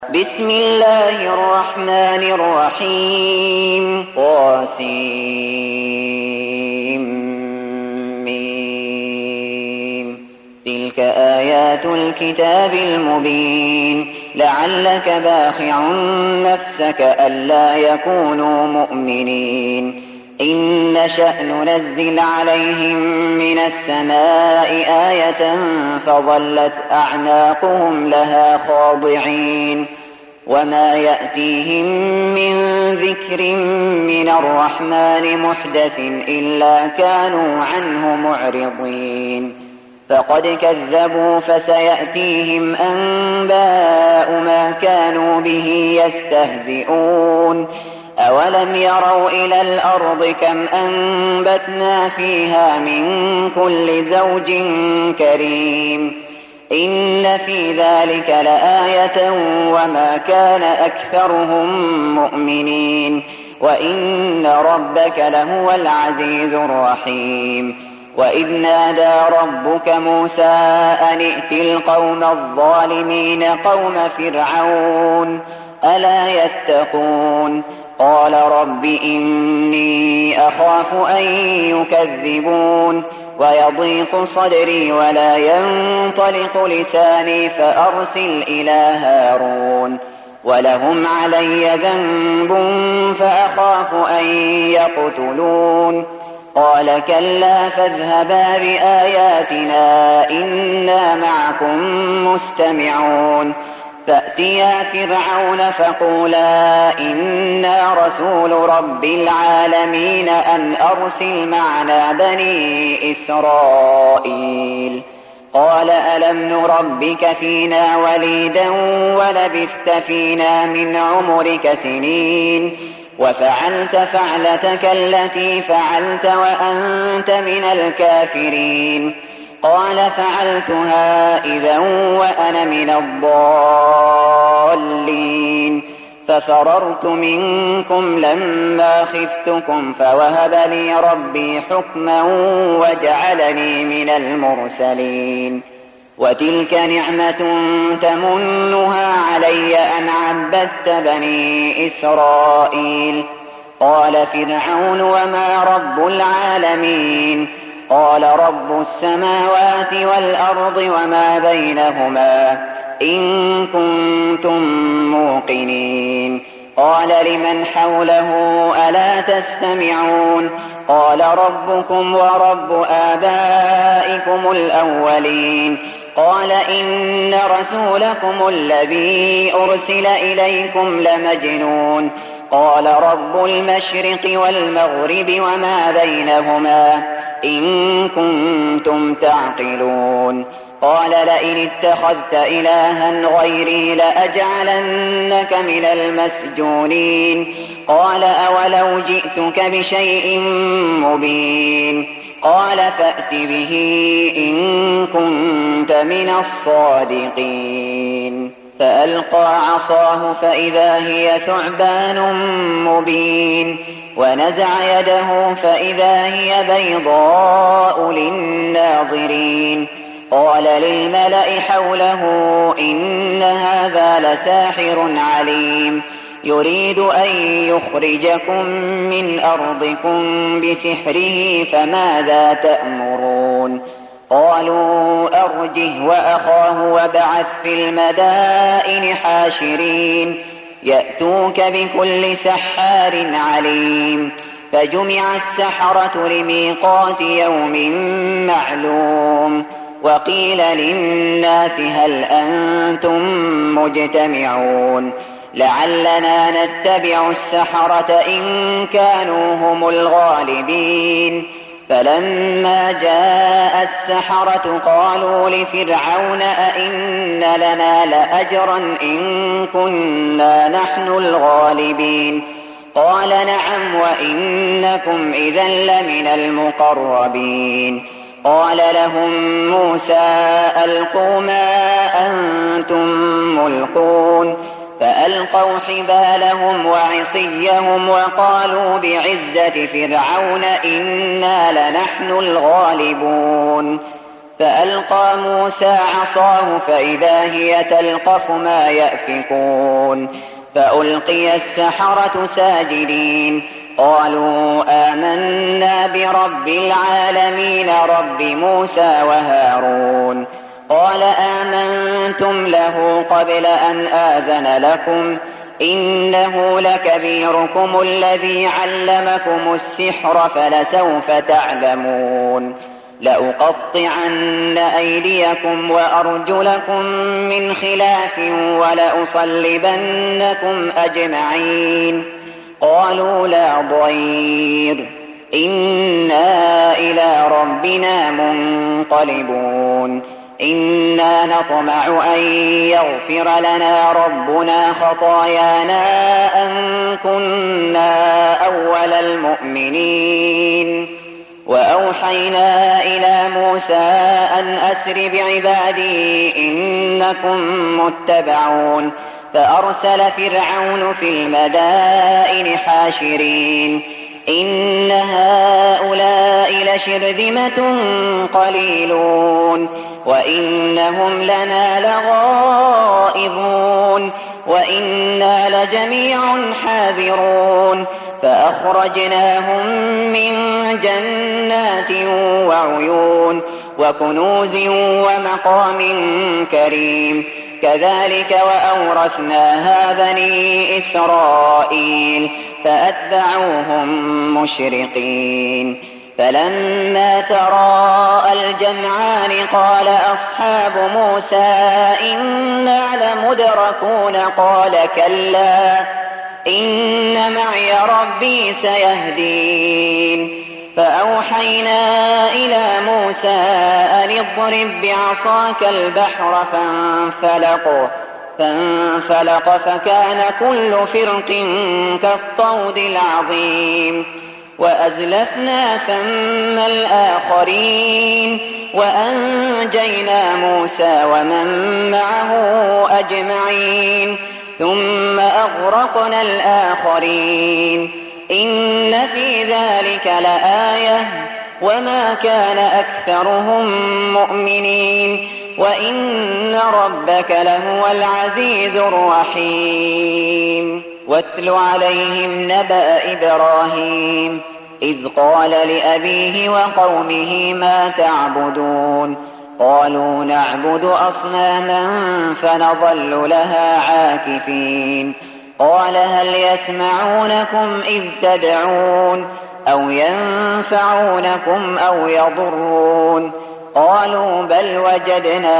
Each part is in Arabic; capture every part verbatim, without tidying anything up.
بسم الله الرحمن الرحيم طاسيم تلك آيات الكتاب المبين لعلك باخع نفسك ألا يكونوا مؤمنين إن نشأ ننزل عليهم من السماء آية فظلت أعناقهم لها خاضعين وما يأتيهم من ذكر من الرحمن محدث إلا كانوا عنه معرضين فقد كذبوا فسيأتيهم أنباء ما كانوا به يستهزئون أولم يروا إلى الأرض كم أنبتنا فيها من كل زوج كريم إن في ذلك لآية وما كان أكثرهم مؤمنين وإن ربك لهو العزيز الرحيم وإذ نادى ربك موسى أن ائت القوم الظالمين قوم فرعون ألا يتقون قال رب إني أخاف أن يكذبون ويضيق صدري ولا ينطلق لساني فأرسل إلى هارون ولهم علي ذنب فأخاف أن يقتلون قال كلا فاذهبا بآياتنا إنا معكم مستمعون فأتيا فرعون فقولا إنا رسول رب العالمين أن أرسل معنا بني إسرائيل قال ألم نربك فينا وليدا ولبثت فينا من عمرك سنين وفعلت فعلتك التي فعلت وأنت من الكافرين قال فعلتها إذا وأنا من الضالين ففررت منكم لما خفتكم فوهب لي ربي حكما وجعلني من المرسلين وتلك نعمة تمنها علي أن عبدت بني إسرائيل قال فرعون وما رب العالمين قال رب السماوات والأرض وما بينهما إن كنتم موقنين قال لمن حوله ألا تستمعون قال ربكم ورب آبائكم الأولين قال إن رسولكم الذي أرسل إليكم لمجنون قال رب المشرق والمغرب وما بينهما إن كنتم تعقلون قال لئن اتخذت إلها غيري لأجعلنك من المسجونين قال أولو جئتك بشيء مبين قال فأت به إن كنت من الصادقين فألقى عصاه فإذا هي ثعبان مبين ونزع يده فإذا هي بيضاء للناظرين قال للملأ حوله إن هذا لساحر عليم يريد أن يخرجكم من أرضكم بسحره فماذا تأمرون قالوا أرجه وأخاه وابعث في المدائن حاشرين يأتوك بكل سحار عليم فجمع السحرة لميقات يوم معلوم وقيل للناس هل أنتم مجتمعون لعلنا نتبع السحرة إن كانوا هم الغالبين فلما جاء السحرة قالوا لفرعون أئن لنا لأجرا إن كنا نحن الغالبين قال نعم وإنكم إذا لمن المقربين قال لهم موسى ألقوا ما أنتم ملقون فألقوا حبالهم وعصيهم وقالوا بعزة فرعون إنا لنحن الغالبون فألقى موسى عصاه فإذا هي تلقف ما يأفكون فألقي السحرة ساجدين قالوا آمنا برب العالمين رب موسى وهارون قال آمنتم له قبل أن آذن لكم إنه لكبيركم الذي علمكم السحر فلسوف تعلمون لأقطعن أيديكم وأرجلكم من خلاف ولأصلبنكم أجمعين قالوا لا ضير إنا إلى ربنا منقلبون إنا نطمع أن يغفر لنا ربنا خطايانا أن كنا أول المؤمنين وأوحينا إلى موسى أن أسر بعبادي إنكم متبعون فأرسل فرعون في المدائن حاشرين إن هؤلاء لشرذمة قليلون وإنهم لنا لغائظون وإنا لجميع حاذرون فأخرجناهم من جنات وعيون وكنوز ومقام كريم كذلك وأورثناها بني إسرائيل فأتبعوهم مشرقين فلما تراءى الجمعان قال أصحاب موسى إنا لمدركون قال كلا إن معي ربي سيهدين فأوحينا إلى موسى أن اضرب بعصاك البحر فانفلق فانفلق فكان كل فرق كالطود العظيم وأزلفنا ثم الآخرين وأنجينا موسى ومن معه أجمعين ثم أغرقنا الآخرين إن في ذلك لآية وما كان أكثرهم مؤمنين وإن ربك لهو العزيز الرحيم واتل عليهم نبأ إبراهيم إذ قال لأبيه وقومه ما تعبدون قالوا نعبد أصناما فنظل لها عاكفين قال هل يسمعونكم إذ تدعون أو ينفعونكم أو يضرون قالوا بل وجدنا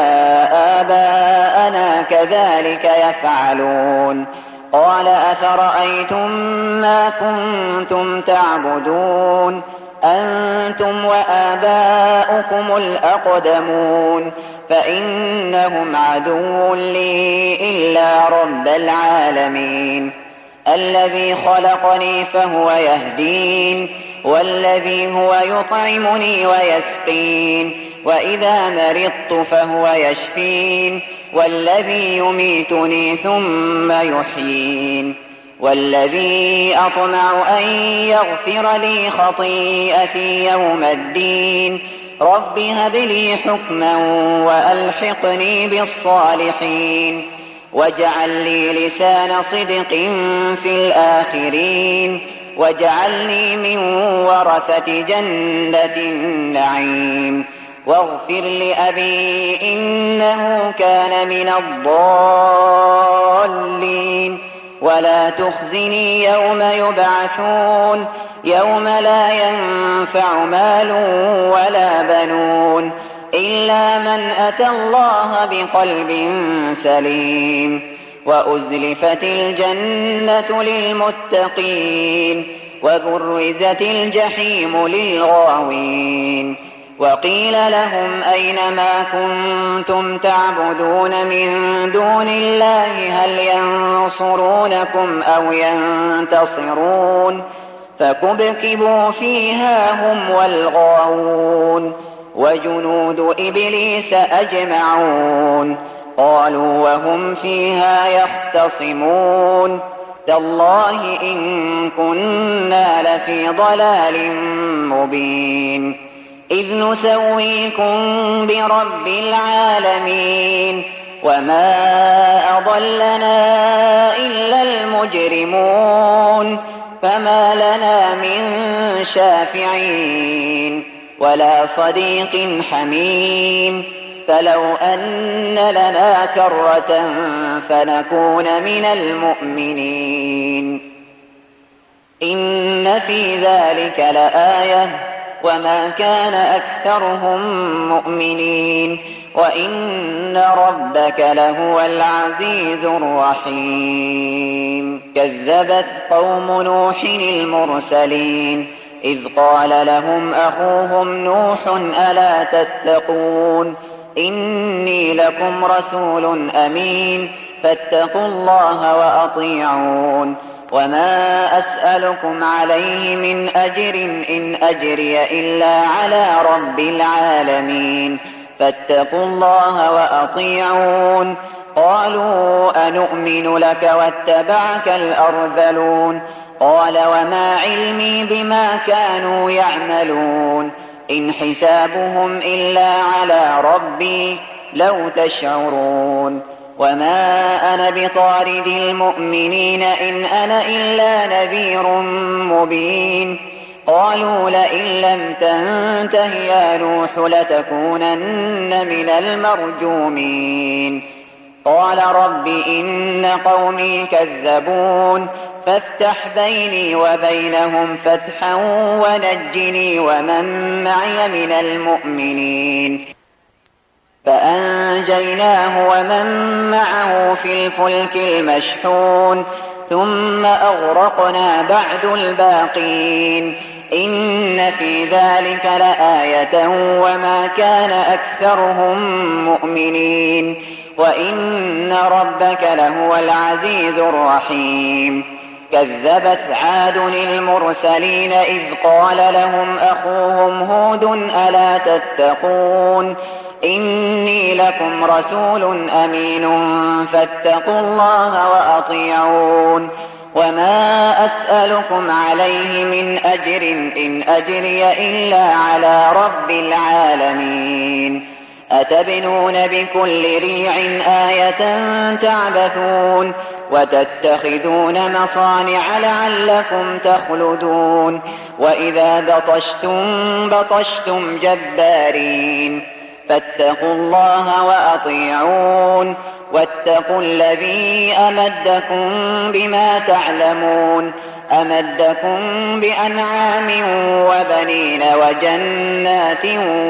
آباءنا كذلك يفعلون قال أفرأيتم ما كنتم تعبدون أنتم وآباؤكم الأقدمون فإنهم عدو لي إلا رب العالمين الذي خلقني فهو يهدين والذي هو يطعمني ويسقين وإذا مرضت فهو يشفين والذي يميتني ثم يحيين والذي أطمع أن يغفر لي خطيئتي يوم الدين رب هب لي حكما وألحقني بالصالحين واجعل لي لسان صدق في الآخرين واجعلني من ورثة جنة النعيم واغفر لأبي إنه كان من الضالين ولا تخزني يوم يبعثون يوم لا ينفع مال ولا بنون إلا من أتى الله بقلب سليم وأزلفت الجنة للمتقين وبرزت الجحيم للغاوين وقيل لهم أين ما كنتم تعبدون من دون الله هل ينصرونكم أو ينتصرون فكبكبوا فيها هم والغاوون وجنود إبليس أجمعون قالوا وهم فيها يختصمون تالله إن كنا لفي ضلال مبين إذ نسويكم برب العالمين وما أضلنا إلا المجرمون فما لنا من شافعين ولا صديق حميم فلو أن لنا كرة فنكون من المؤمنين إن في ذلك لآية وما كان أكثرهم مؤمنين وإن ربك لهو العزيز الرحيم كذبت قوم نوح المرسلين إذ قال لهم أخوهم نوح ألا تتقون إني لكم رسول أمين فاتقوا الله وأطيعون وما أسألكم عليه من أجر إن أجري إلا على رب العالمين فاتقوا الله وأطيعون قالوا أنؤمن لك واتبعك الأرذلون قال وما علمي بما كانوا يعملون إن حسابهم إلا على ربي لو تشعرون وما أنا بطارد المؤمنين إن أنا إلا نذير مبين قالوا لئن لم تنته يا نوح لتكونن من المرجومين قال رب إن قومي كذبون فافتح بيني وبينهم فتحا ونجني ومن معي من المؤمنين فأنجيناه ومن معه في الفلك المشحون ثم أغرقنا بعد الباقين إن في ذلك لآية وما كان أكثرهم مؤمنين وإن ربك لهو العزيز الرحيم كذبت عاد المرسلين إذ قال لهم أخوهم هود ألا تتقون إني لكم رسول أمين فاتقوا الله وأطيعون وما أسألكم عليه من أجر إن أجري إلا على رب العالمين أتبنون بكل ريع آية تعبثون وتتخذون مصانع لعلكم تخلدون وإذا بطشتم بطشتم جبارين فاتقوا الله وأطيعون واتقوا الذي أمدكم بما تعلمون أمدكم بأنعام وبنين وجنات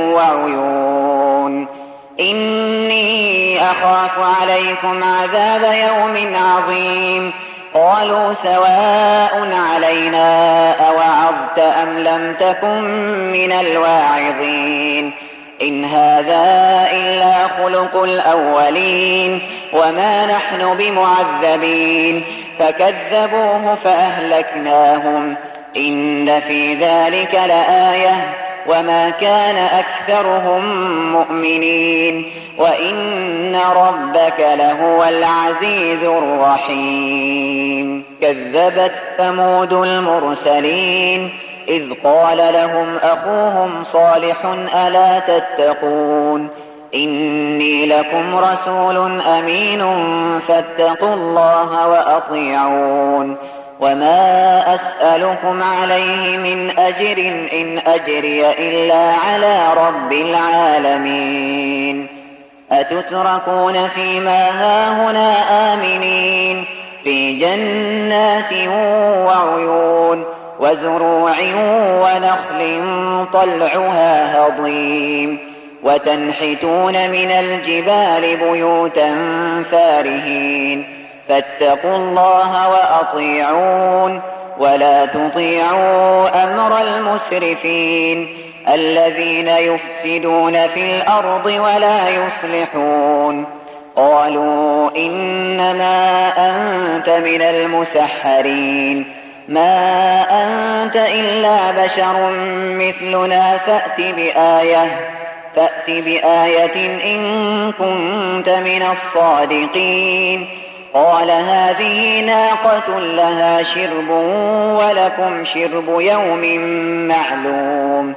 وعيون إني أخاف عليكم عذاب يوم عظيم قالوا سواء علينا أوعظت أم لم تكن من الواعظين إن هذا إلا خلق الأولين وما نحن بمعذبين فكذبوه فأهلكناهم إن في ذلك لآية وما كان أكثرهم مؤمنين وإن ربك لهو العزيز الرحيم كذبت ثمود المرسلين إذ قال لهم أخوهم صالح ألا تتقون إني لكم رسول أمين فاتقوا الله وأطيعون وما أسألكم عليه من أجر إن أجري إلا على رب العالمين أتتركون فيما هاهنا آمنين في جنات وعيون وزروع ونخل طلعها هضيم وتنحتون من الجبال بيوتا فارهين فاتقوا الله وأطيعون ولا تطيعوا أمر المسرفين الذين يفسدون في الأرض ولا يصلحون قالوا إنما أنت من المسحرين ما أنت إلا بشر مثلنا فأت بآية فأت بآية إن كنت من الصادقين قال هذه ناقة لها شرب ولكم شرب يوم معلوم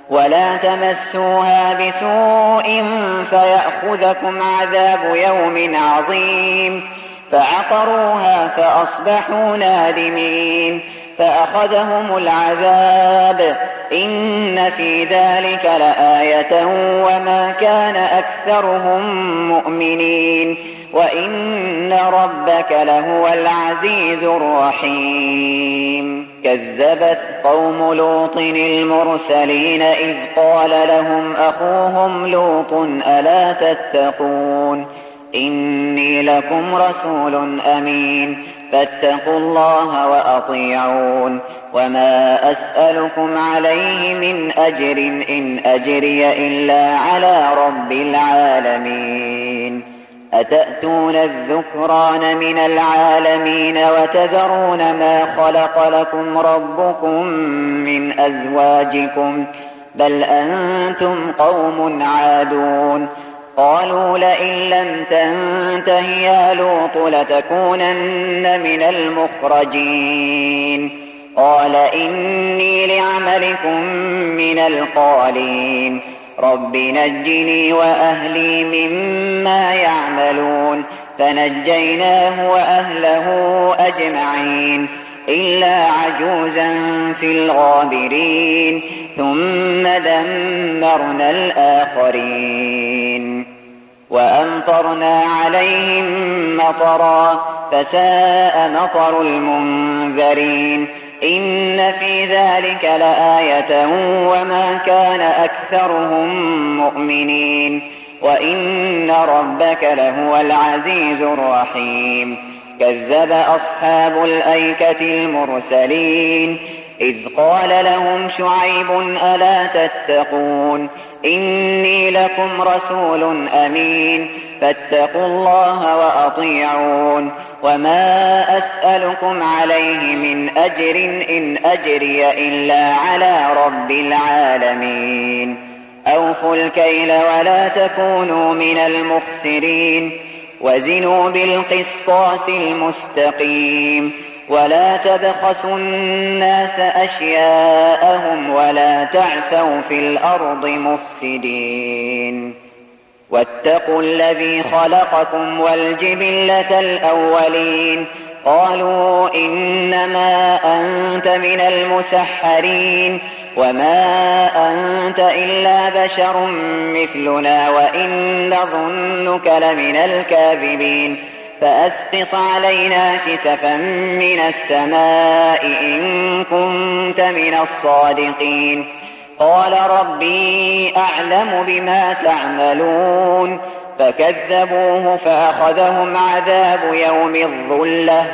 ولا تمسوها بسوء فيأخذكم عذاب يوم عظيم. فعقروها فأصبحوا نادمين فأخذهم العذاب إن في ذلك لآية وما كان أكثرهم مؤمنين وإن ربك لهو العزيز الرحيم. كذبت قوم لوط المرسلين إذ قال لهم أخوهم لوط ألا تتقون إني لكم رسول أمين فاتقوا الله وأطيعون وما أسألكم عليه من أجر إن أجري إلا على رب العالمين. أتأتون الذكران من العالمين وتذرون ما خلق لكم ربكم من أزواجكم بل أنتم قوم عادون. قالوا لئن لم تنته يا لوط لتكونن من المخرجين. قال إني لعملكم من القالين رب نجني وأهلي مما يعملون. فنجيناه وأهله أجمعين إلا عجوزا في الغابرين ثم دمرنا الآخرين وأمطرنا عليهم مطرا فساء مطر المنذرين. إن في ذلك لآية وما كان أكثرهم مؤمنين وإن ربك لهو العزيز الرحيم. كذب أصحاب الأيكة المرسلين إذ قال لهم شعيب ألا تتقون إني لكم رسول أمين فاتقوا الله وأطيعون وما أسألكم عليه من أجر إن أجري إلا على رب العالمين. أوفوا الكيل ولا تكونوا من المخسرين وزنوا بالقسطاس المستقيم ولا تبخسوا الناس أشياءهم ولا تعثوا في الأرض مفسدين. واتقوا الذي خلقكم والجبلة الأولين. قالوا إنما أنت من المسحرين وما أنت إلا بشر مثلنا وإن نظنك لمن الكاذبين. فأسقط علينا كسفا من السماء إن كنت من الصادقين. قال ربي أعلم بما تعملون. فكذبوه فأخذهم عذاب يوم الظلة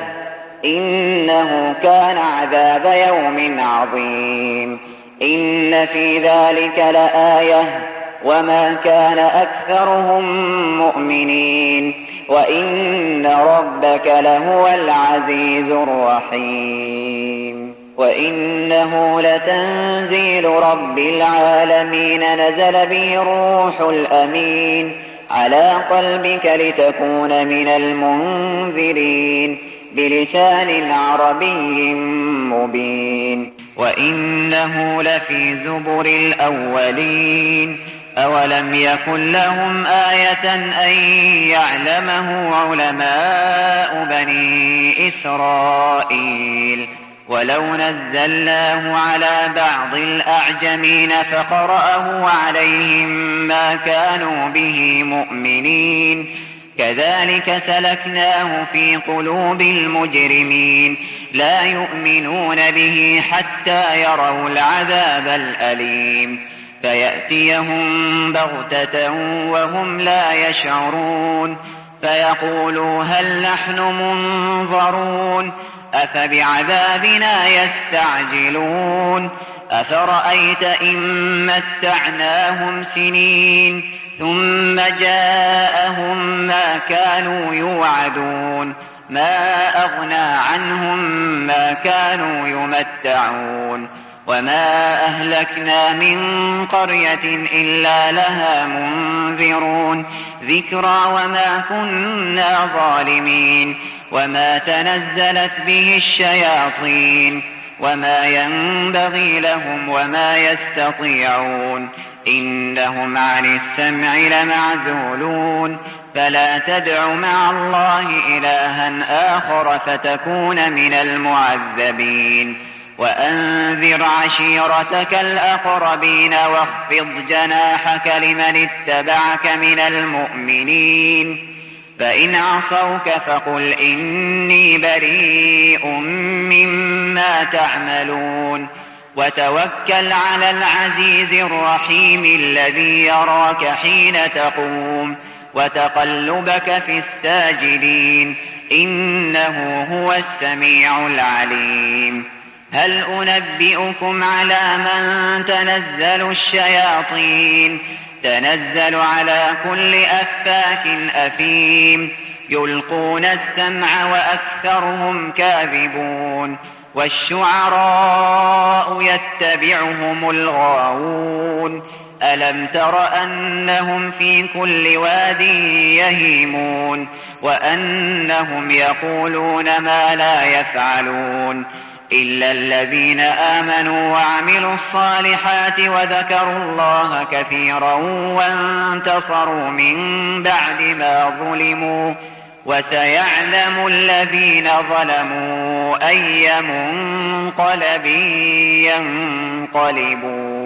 إنه كان عذاب يوم عظيم. إن في ذلك لآية وما كان أكثرهم مؤمنين وإن ربك لهو العزيز الرحيم. وإنه لتنزيل رب العالمين نزل به الروح الأمين على قلبك لتكون من المنذرين بلسان عربي مبين. وإنه لفي زبر الأولين. أولم يكن لهم آية أن يعلمه علماء بني إسرائيل. ولو نزلناه على بعض الأعجمين فقرأه عليهم ما كانوا به مؤمنين. كذلك سلكناه في قلوب المجرمين لا يؤمنون به حتى يروا العذاب الأليم فيأتيهم بغتة وهم لا يشعرون فيقولوا هل نحن منظرون أفبعذابنا يستعجلون أفرأيت إن متعناهم سنين ثم جاءهم ما كانوا يوعدون ما أغنى عنهم ما كانوا يمتعون وما أهلكنا من قرية إلا لها منذرون ذكرى وما كنا ظالمين وما تنزلت به الشياطين وما ينبغي لهم وما يستطيعون إنهم عن السمع لمعزولون فلا تدع مع الله إلها آخر فتكون من المعذبين وأنذر عشيرتك الأقربين واخفض جناحك لمن اتبعك من المؤمنين فإن عصوك فقل إني بريء مما تعملون وتوكل على العزيز الرحيم الذي يراك حين تقوم وتقلبك في الساجدين إنه هو السميع العليم هل أنبئكم على من تنزل الشياطين تنزل على كل أفاك أثيم يلقون السمع وأكثرهم كاذبون والشعراء يتبعهم الغاوون ألم تر أنهم في كل واد يهيمون وأنهم يقولون ما لا يفعلون إلا الذين آمنوا وعملوا الصالحات وذكروا الله كثيرا وانتصروا من بعد ما ظلموا وسيعلم الذين ظلموا أي منقلب ينقلبون.